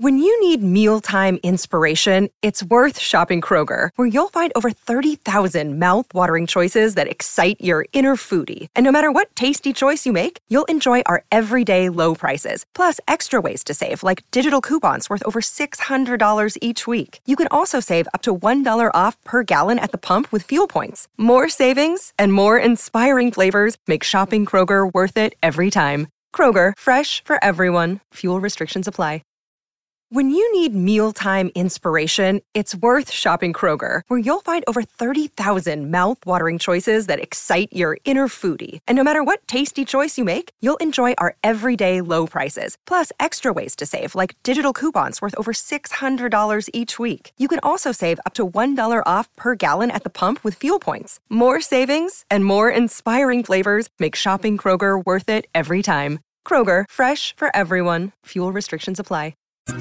When you need mealtime inspiration, it's worth shopping Kroger, where you'll find over 30,000 mouth-watering choices that excite your inner foodie. And no matter what tasty choice you make, you'll enjoy our everyday low prices, plus extra ways to save, like digital coupons worth over $600 each week. You can also save up to $1 off per gallon at the pump with fuel points. More savings and more inspiring flavors make shopping Kroger worth it every time. Kroger, fresh for everyone. Fuel restrictions apply. When you need mealtime inspiration, it's worth shopping Kroger, where you'll find over 30,000 mouth-watering choices that excite your inner foodie. And no matter what tasty choice you make, you'll enjoy our everyday low prices, plus extra ways to save, like digital coupons worth over $600 each week. You can also save up to $1 off per gallon at the pump with fuel points. More savings and more inspiring flavors make shopping Kroger worth it every time. Kroger, fresh for everyone. Fuel restrictions apply.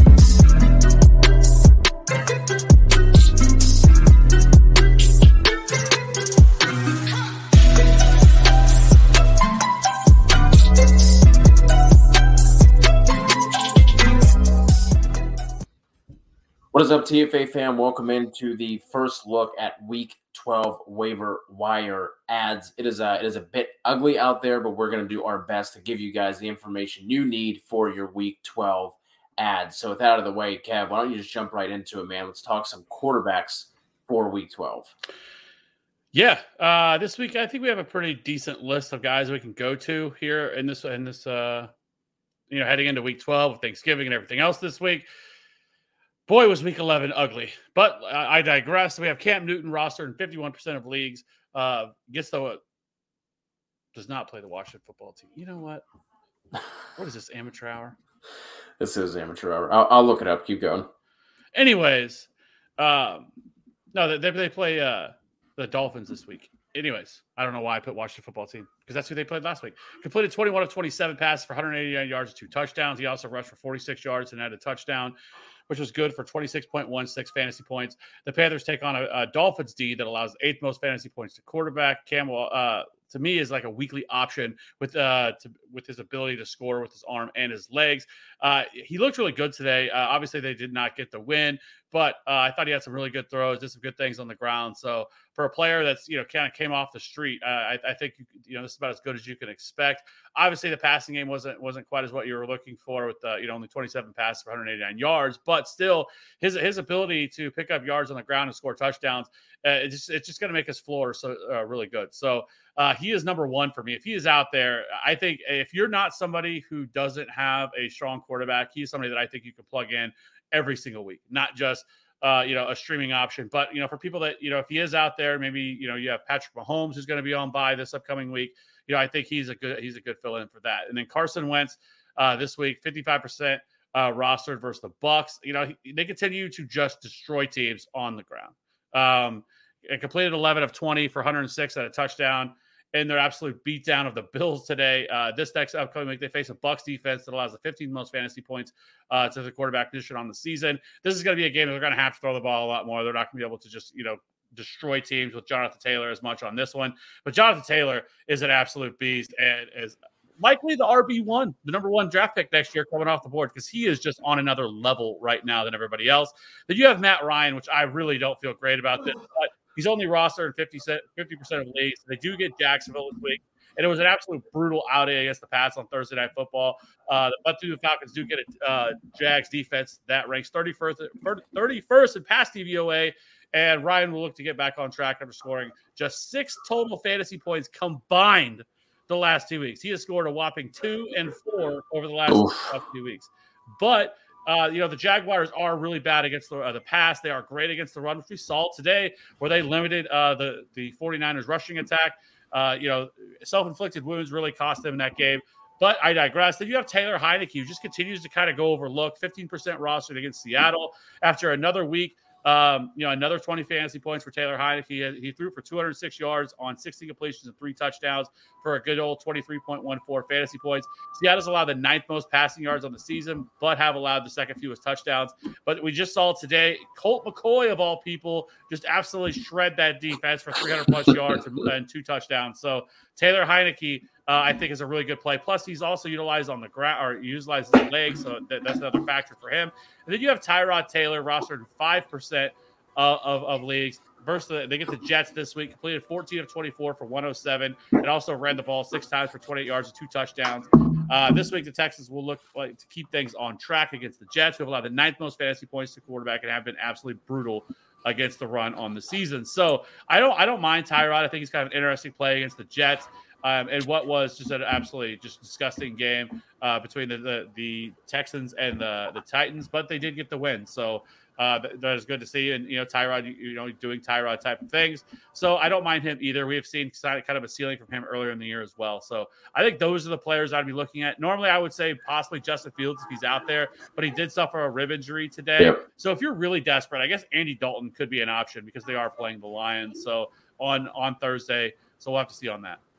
What is up, TFA fam? Welcome into the first look at Week 12 waiver wire ads. It is a bit ugly out there, but we're going to do our best to give you guys the information you need for your Week 12 ads. So with that out of the way, Kev, why don't you just jump right into it, man? Let's talk some quarterbacks for Week 12. Yeah, this week I think we have a pretty decent list of guys we can go to here in this heading into Week 12 with Thanksgiving and everything else this week. Boy, was Week 11 ugly. But I digress. We have Cam Newton rostered in 51% of leagues. Does not play the Washington football team. You know what? What is this, amateur hour? This is amateur hour. I'll look it up. Keep going. Anyways, no, they play the Dolphins this week. Anyways, I don't know why I put Washington football team, because that's who they played last week. Completed 21 of 27 passes for 189 yards and 2 touchdowns. He also rushed for 46 yards and had a touchdown, which was good for 26.16 fantasy points. The Panthers take on a Dolphins D that allows 8th most fantasy points to quarterback. Cam, to me, is like a weekly option with his ability to score with his arm and his legs. He looked really good today. Obviously, they did not get the win, but I thought he had some really good throws, did some good things on the ground. So for a player that's kind of came off the street, I think this is about as good as you can expect. Obviously, the passing game wasn't quite as what you were looking for with only 27 passes for 189 yards, but still his ability to pick up yards on the ground and score touchdowns, it's just going to make his floor so really good. So he is number one for me. If he is out there, I think if you're not somebody who doesn't have a strong quarterback, he's somebody that I think you can plug in every single week, not just a streaming option. But for people that if he is out there, maybe you have Patrick Mahomes who's going to be on bye this upcoming week. I think he's a good fill in for that. And then Carson Wentz this week, 55% rostered versus the Bucks. They continue to just destroy teams on the ground. It completed 11 of 20 for 106 at a touchdown. And their absolute beatdown of the Bills today. This next upcoming week, they face a Bucs defense that allows the 15th most fantasy points to the quarterback position on the season. This is going to be a game that they're going to have to throw the ball a lot more. They're not going to be able to just, destroy teams with Jonathan Taylor as much on this one. But Jonathan Taylor is an absolute beast and is likely the RB1, the number one draft pick next year coming off the board, because he is just on another level right now than everybody else. Then you have Matt Ryan, which I really don't feel great about this, but he's only rostered in 50% of leagues. They do get Jacksonville this week, and it was an absolute brutal outing against the Pats on Thursday Night Football. But the Falcons do get a Jags defense that ranks 31st in pass DVOA, and Ryan will look to get back on track after scoring just 6 total fantasy points combined the last 2 weeks. He has scored a whopping 2 and 4 over the last 2 weeks. But the Jaguars are really bad against the pass. They are great against the run, which we saw today, where they limited the 49ers rushing attack. Self-inflicted wounds really cost them in that game. But I digress. Then you have Taylor Heinicke, who just continues to kind of go overlooked. 15% rostered against Seattle after another week. Another 20 fantasy points for Taylor Heinicke. He threw for 206 yards on 60 completions and 3 touchdowns for a good old 23.14 fantasy points. Seattle's allowed the 9th most passing yards on the season, but have allowed the second fewest touchdowns. But we just saw today, Colt McCoy, of all people, just absolutely shred that defense for 300-plus yards and 2 touchdowns. So Taylor Heinicke I think is a really good play. Plus, he's also utilized on the ground or utilizes his legs, so that's another factor for him. And then you have Tyrod Taylor rostered 5% of leagues. Versus they get the Jets this week, completed 14 of 24 for 107, and also ran the ball 6 times for 28 yards and 2 touchdowns. This week, the Texans will look like to keep things on track against the Jets, who have allowed the 9th most fantasy points to quarterback and have been absolutely brutal against the run on the season. So I don't mind Tyrod. I think he's kind of an interesting play against the Jets. And what was just an absolutely just disgusting game between the Texans and the Titans, but they did get the win. So that is good to see. And, Tyrod, doing Tyrod type of things. So I don't mind him either. We have seen kind of a ceiling from him earlier in the year as well. So I think those are the players I'd be looking at. Normally I would say possibly Justin Fields if he's out there, but he did suffer a rib injury today. Yep. So if you're really desperate, I guess Andy Dalton could be an option because they are playing the Lions. So on Thursday. So we'll have to see on that.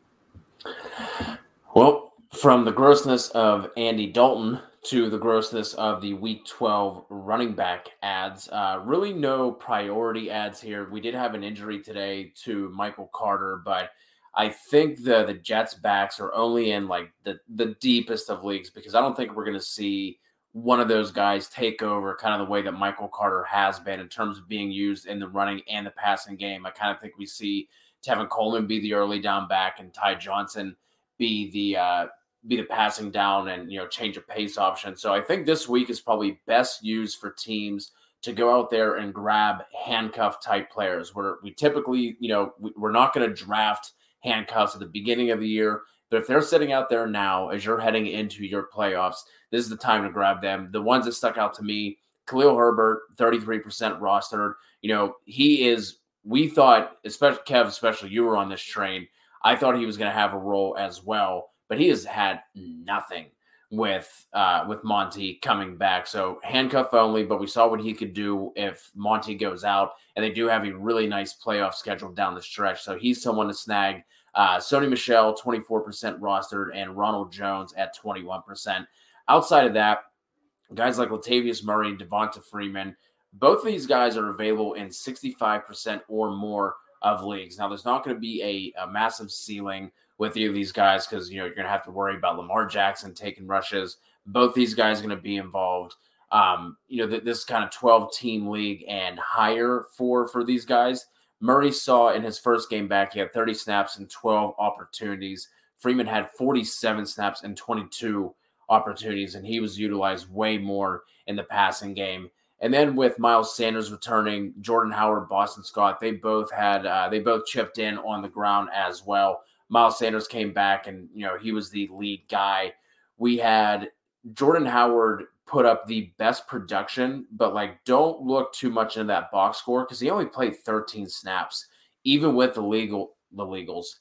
Well, from the grossness of Andy Dalton to the grossness of the Week 12 running back ads, really no priority ads here. We did have an injury today to Michael Carter, but I think the Jets backs are only in like the deepest of leagues because I don't think we're going to see one of those guys take over kind of the way that Michael Carter has been in terms of being used in the running and the passing game. I kind of think we see Tevin Coleman be the early down back and Ty Johnson be the passing down and, change of pace option. So I think this week is probably best used for teams to go out there and grab handcuff type players where we typically, we're not going to draft handcuffs at the beginning of the year, but if they're sitting out there now, as you're heading into your playoffs, this is the time to grab them. The ones that stuck out to me, Khalil Herbert, 33% rostered. We thought, especially Kev, especially you were on this train. I thought he was going to have a role as well, but he has had nothing with Monty coming back. So handcuff only, but we saw what he could do if Monty goes out, and they do have a really nice playoff schedule down the stretch. So he's someone to snag. Sony Michel, 24% rostered, and Ronald Jones at 21%. Outside of that, guys like Latavius Murray and Devonta Freeman, both of these guys are available in 65% or more of leagues. Now, there's not going to be a massive ceiling with either of these guys because, you're going to have to worry about Lamar Jackson taking rushes. Both these guys are going to be involved. This kind of 12-team league and higher for these guys. Murray saw in his first game back, he had 30 snaps and 12 opportunities. Freeman had 47 snaps and 22 opportunities, and he was utilized way more in the passing game. And then with Miles Sanders returning, Jordan Howard, Boston Scott, they both chipped in on the ground as well. Miles Sanders came back and, he was the lead guy. We had Jordan Howard put up the best production, but don't look too much into that box score because he only played 13 snaps, even with the Eagles,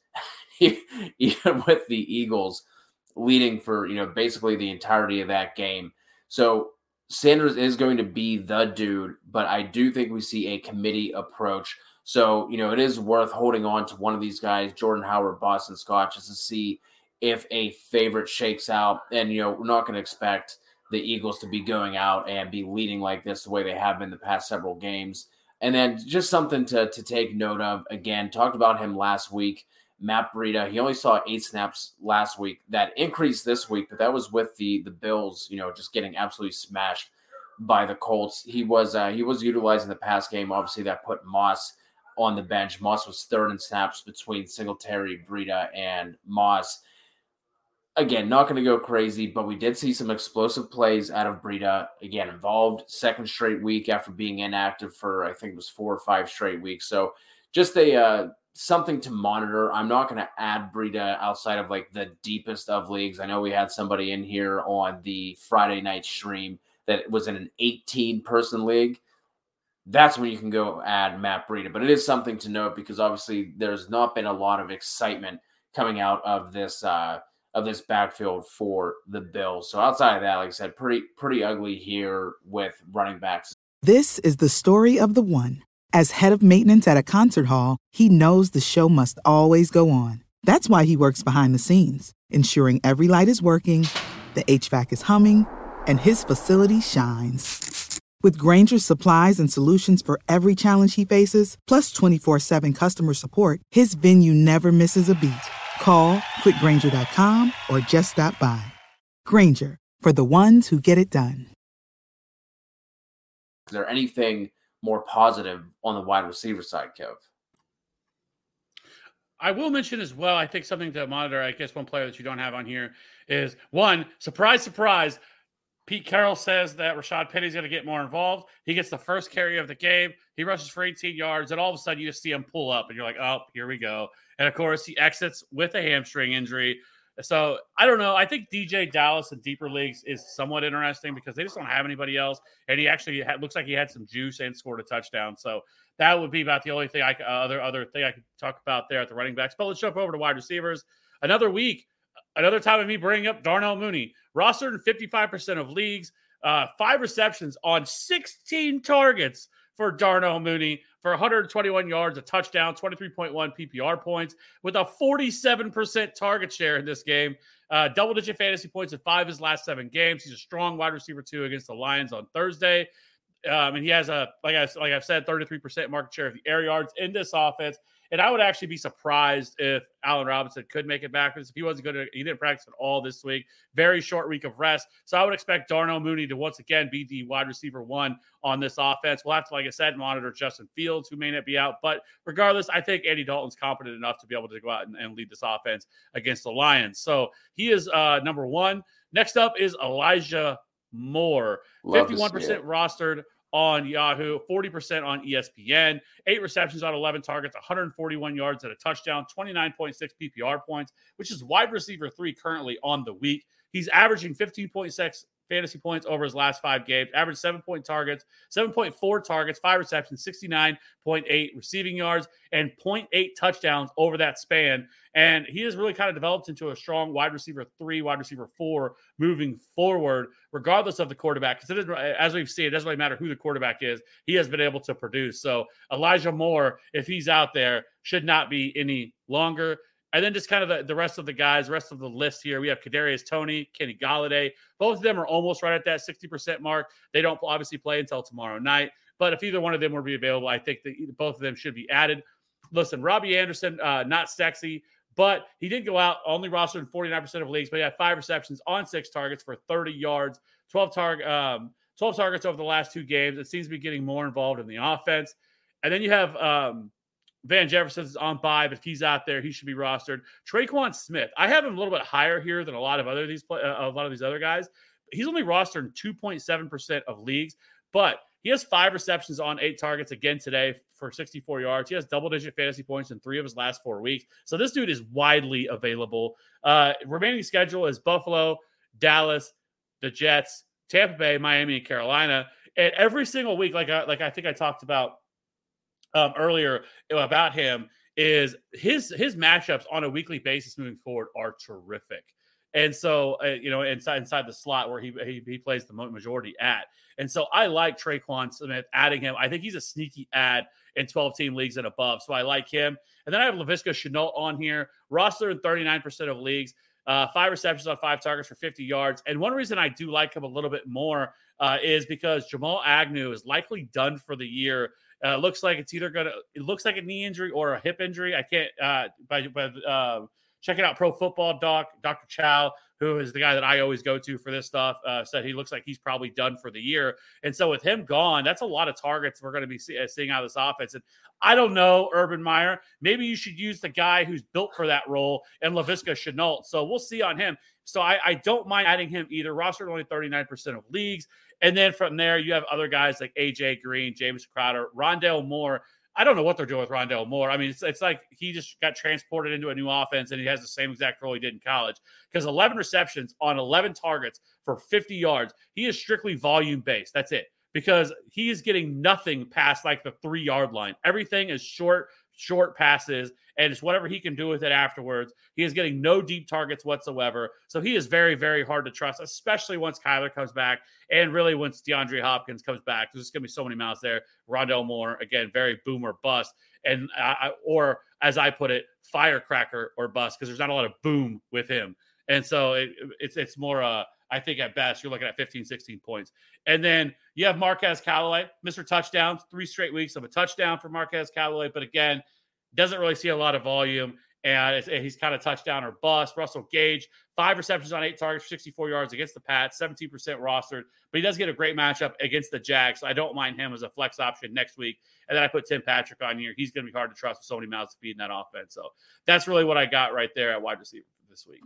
even with the Eagles leading for, basically the entirety of that game. So Sanders is going to be the dude, but I do think we see a committee approach. So, it is worth holding on to one of these guys, Jordan Howard, Boston Scott, just to see if a favorite shakes out. And, we're not going to expect the Eagles to be going out and be leading like this the way they have been the past several games. And then just something to take note of, again, talked about him last week, Matt Breida. He only saw 8 snaps last week. That increased this week, but that was with the Bills, just getting absolutely smashed by the Colts. He was utilized in the pass game. Obviously, that put Moss on the bench. Moss was third in snaps between Singletary, Breida, and Moss. Again, not going to go crazy, but we did see some explosive plays out of Breida. Again, involved second straight week after being inactive for, I think it was 4 or 5 straight weeks. So just something to monitor. I'm not going to add Breida outside of the deepest of leagues. I know we had somebody in here on the Friday night stream that was in an 18-person league. That's when you can go add Matt Breida. But it is something to note because obviously there's not been a lot of excitement coming out of this backfield for the Bills. So outside of that, like I said, pretty ugly here with running backs. This is the story of the one. As head of maintenance at a concert hall, he knows the show must always go on. That's why he works behind the scenes, ensuring every light is working, the HVAC is humming, and his facility shines. With Grainger's supplies and solutions for every challenge he faces, plus 24/7 customer support, his venue never misses a beat. Call quickgranger.com or just stop by. Granger, for the ones who get it done. Is there anything more positive on the wide receiver side, Kev? I will mention as well, I think something to monitor, I guess one player that you don't have on here is, one, surprise, surprise, Pete Carroll says that Rashad Penny's going to get more involved. He gets the first carry of the game. He rushes for 18 yards, and all of a sudden you just see him pull up, and you're like, oh, here we go. And, of course, he exits with a hamstring injury. So, I don't know. I think DJ Dallas in deeper leagues is somewhat interesting because they just don't have anybody else, and he actually looks like he had some juice and scored a touchdown. So, that would be about the only thing other thing I could talk about there at the running backs. But let's jump over to wide receivers. Another week, another time of me bringing up Darnell Mooney. Rostered in 55% of leagues, 5 receptions on 16 targets for Darnell Mooney for 121 yards, a touchdown, 23.1 PPR points, with a 47% target share in this game. Double-digit fantasy points in 5 of his last 7 games. He's a strong wide receiver, too, against the Lions on Thursday. And he has like I've said, 33% market share of the air yards in this offense. And I would actually be surprised if Allen Robinson could make it back. Because if he wasn't good, he didn't practice at all this week. Very short week of rest. So I would expect Darnell Mooney to once again be the wide receiver 1 on this offense. We'll have to, like I said, monitor Justin Fields, who may not be out. But regardless, I think Andy Dalton's competent enough to be able to go out and lead this offense against the Lions. So he is number 1. Next up is Elijah Moore. 51% rostered on Yahoo, 40% on ESPN, 8 receptions on 11 targets, 141 yards and a touchdown, 29.6 PPR points, which is wide receiver 3 currently on the week. He's averaging 15.6 fantasy points over his last 5 games, averaged 7.4 targets, 5 receptions, 69.8 receiving yards, and 0.8 touchdowns over that span. And he has really kind of developed into a strong wide receiver 3, wide receiver 4 moving forward, regardless of the quarterback. Because as we've seen, it doesn't really matter who the quarterback is. He has been able to produce. So Elijah Moore, if he's out there, should not be any longer. And then just kind of the rest of the guys, rest of the list here. We have Kadarius Toney, Kenny Golladay. Both of them are almost right at that 60% mark. They don't obviously play until tomorrow night. But if either one of them will be available, I think that both of them should be added. Listen, Robbie Anderson, not sexy, but he did go out, only rostered in 49% of leagues, but he had 5 receptions on 6 targets for 30 yards, 12 targets over the last 2 games. It seems to be getting more involved in the offense. And then you have Van Jefferson's on bye, but if he's out there, he should be rostered. Traquan Smith, I have him a little bit higher here than a lot of these other guys. He's only rostered in 2.7% of leagues, but he has 5 receptions on 8 targets again today for 64 yards. He has double-digit fantasy points in 3 of his last 4 weeks. So this dude is widely available. Remaining schedule is Buffalo, Dallas, the Jets, Tampa Bay, Miami, and Carolina. And every single week, like I think I talked about earlier about him, is his matchups on a weekly basis moving forward are terrific. And so, inside the slot where he plays the majority at. And so I like Traquan Smith, adding him. I think he's a sneaky add in 12-team leagues and above. So I like him. And then I have Laviska Shenault on here, rostered in 39% of leagues, 5 receptions on 5 targets for 50 yards. And one reason I do like him a little bit more is because Jamal Agnew is likely done for the year. Looks like it looks like a knee injury or a hip injury. I can't, checking out Pro Football Doc, Dr. Chow, who is the guy that I always go to for this stuff, said he looks like he's probably done for the year. And so with him gone, that's a lot of targets we're going to be seeing out of this offense. And I don't know, Urban Meyer, maybe you should use the guy who's built for that role and Laviska Shenault. So we'll see on him. So I don't mind adding him either. Rostered only 39% of leagues. And then from there, you have other guys like A.J. Green, James Crowder, Rondale Moore. I don't know what they're doing with Rondale Moore. I mean, it's like he just got transported into a new offense and he has the same exact role he did in college. Because 11 receptions on 11 targets for 50 yards. He is strictly volume-based. That's it. Because he is getting nothing past like the 3-yard line. Everything is short passes, and it's whatever he can do with it afterwards. He is getting no deep targets whatsoever. So he is very, very hard to trust, especially once Kyler comes back and really once DeAndre Hopkins comes back. There's just going to be so many mouths there. Rondale Moore, again, very boom or bust. And or as I put it, firecracker or bust, because there's not a lot of boom with him. And so it's more I think at best you're looking at 15, 16 points. And then you have Marquez Callaway, Mr. Touchdowns, 3 straight weeks of a touchdown for Marquez Callaway. But again, doesn't really see a lot of volume. and he's kind of touchdown or bust. Russell Gage, 5 receptions on 8 targets, 64 yards against the Pats, 17% rostered. But he does get a great matchup against the Jags, so I don't mind him as a flex option next week. And then I put Tim Patrick on here. He's going to be hard to trust with so many mouths to feed in that offense. So that's really what I got right there at wide receiver this week.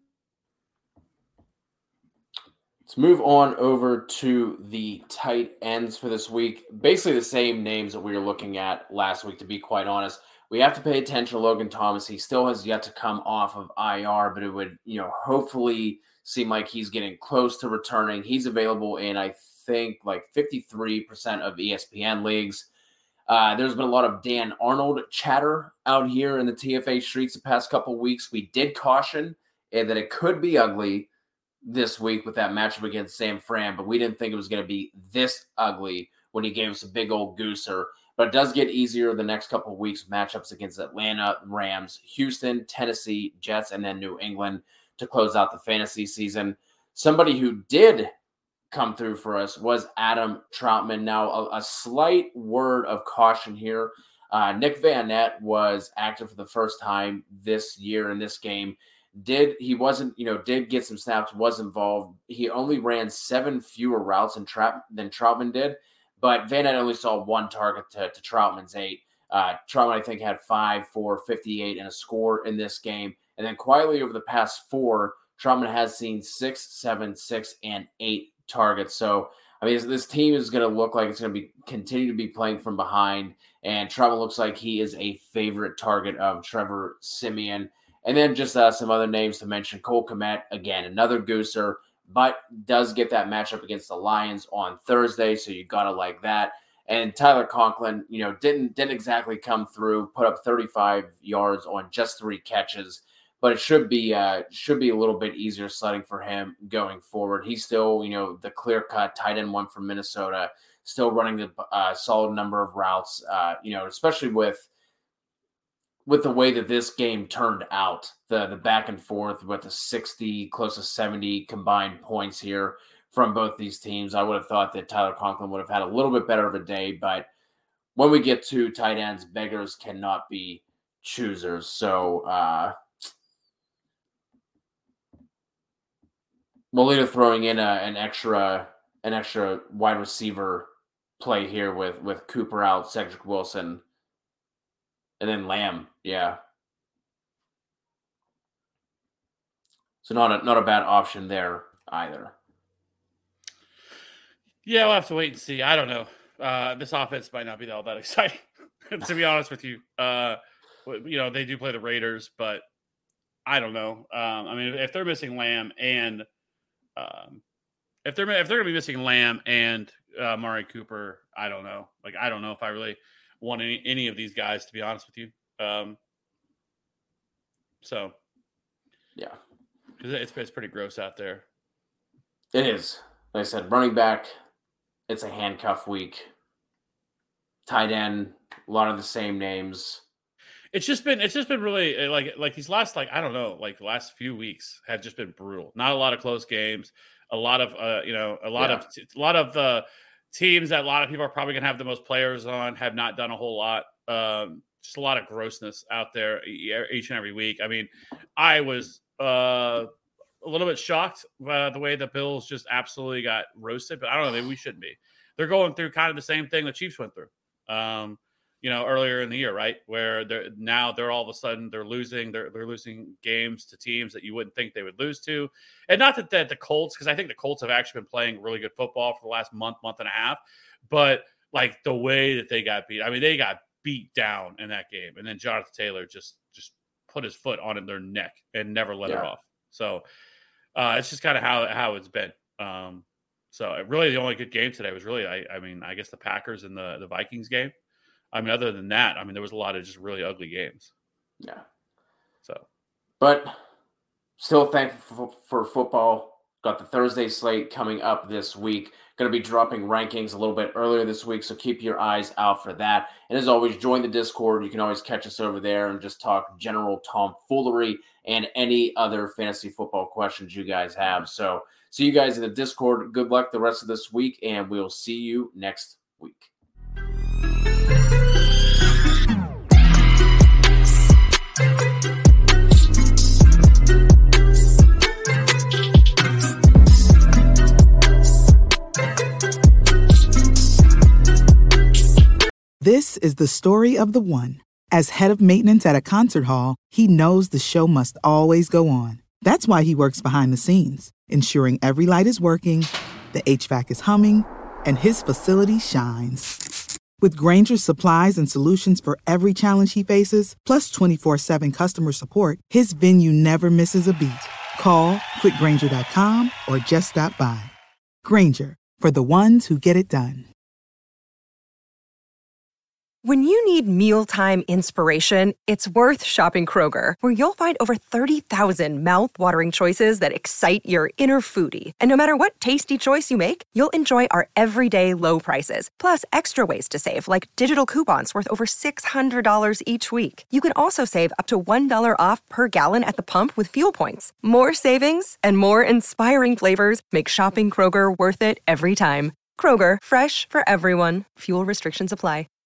Let's move on over to the tight ends for this week. Basically the same names that we were looking at last week, to be quite honest. We have to pay attention to Logan Thomas. He still has yet to come off of IR, but it would, hopefully seem like he's getting close to returning. He's available in, I think, like 53% of ESPN leagues. There's been a lot of Dan Arnold chatter out here in the TFA streets the past couple of weeks. We did caution that it could be ugly this week with that matchup against San Fran, but we didn't think it was going to be this ugly when he gave us a big old gooser. But it does get easier the next couple of weeks, matchups against Atlanta, Rams, Houston, Tennessee, Jets, and then New England to close out the fantasy season. Somebody who did come through for us was Adam Troutman. Now, a slight word of caution here. Nick Van Nett was active for the first time this year in this game. Did get some snaps, was involved. He only ran 7 fewer routes than Troutman did, but Van Nett only saw 1 target to Troutman's 8. Troutman, I think, had 5 for 58 and a score in this game. And then quietly over the past 4, Troutman has seen 6, 7, 6, and 8 targets. So, I mean, this team is going to look like it's going to continue to be playing from behind. And Troutman looks like he is a favorite target of Trevor Siemian. And then just some other names to mention. Cole Kmet, again, another gooser, but does get that matchup against the Lions on Thursday, so you got to like that. And Tyler Conklin, didn't exactly come through, put up 35 yards on just 3 catches, but it should be a little bit easier sledding for him going forward. He's still, the clear-cut tight end 1 from Minnesota, still running the solid number of routes, especially with the way that this game turned out, the back and forth with the 60, close to 70 combined points here from both these teams. I would have thought that Tyler Conklin would have had a little bit better of a day, but when we get to tight ends, beggars cannot be choosers. So Molina throwing in an extra wide receiver play here with Cooper out, Cedric Wilson, and then Lamb, yeah. So not a bad option there either. Yeah, we'll have to wait and see. I don't know. This offense might not be all that exciting, to be honest with you. They do play the Raiders, but I don't know. I mean, if they're missing Lamb and if they're going to be missing Lamb and Amari Cooper, I don't know. I don't know if I really want any of these guys, to be honest with you. So, yeah, it's pretty gross out there. It is. Like I said, running back, it's a handcuff week. Tight end, a lot of the same names. It's just been really like these last the last few weeks have just been brutal. Not a lot of close games. A lot of teams that a lot of people are probably going to have the most players on have not done a whole lot. Just a lot of grossness out there each and every week. I mean, I was a little bit shocked by the way the Bills just absolutely got roasted, but I don't know, maybe we shouldn't be. They're going through kind of the same thing the Chiefs went through, earlier in the year, right? Where they're all of a sudden they're losing games to teams that you wouldn't think they would lose to. And not that the Colts, because I think the Colts have actually been playing really good football for the last month and a half, but like the way that they got beat, I mean, they got beat down in that game. And then Jonathan Taylor just put his foot on their neck and never let it off. So it's just kind of how it's been. So really the only good game today was really, I guess the Packers and the Vikings game. I mean, other than that, there was a lot of just really ugly games. Yeah. So, but still thankful for football. Got the Thursday slate coming up this week. Going to be dropping rankings a little bit earlier this week, so keep your eyes out for that. And as always, join the Discord. You can always catch us over there and just talk general tomfoolery and any other fantasy football questions you guys have. So see you guys in the Discord. Good luck the rest of this week, and we'll see you next week. Thank you. This is the story of the one. As head of maintenance at a concert hall, he knows the show must always go on. That's why he works behind the scenes, ensuring every light is working, the HVAC is humming, and his facility shines. With Grainger's supplies and solutions for every challenge he faces, plus 24/7 customer support, his venue never misses a beat. Call quickgrainger.com or just stop by. Grainger, for the ones who get it done. When you need mealtime inspiration, it's worth shopping Kroger, where you'll find over 30,000 mouth-watering choices that excite your inner foodie. And no matter what tasty choice you make, you'll enjoy our everyday low prices, plus extra ways to save, like digital coupons worth over $600 each week. You can also save up to $1 off per gallon at the pump with fuel points. More savings and more inspiring flavors make shopping Kroger worth it every time. Kroger, fresh for everyone. Fuel restrictions apply.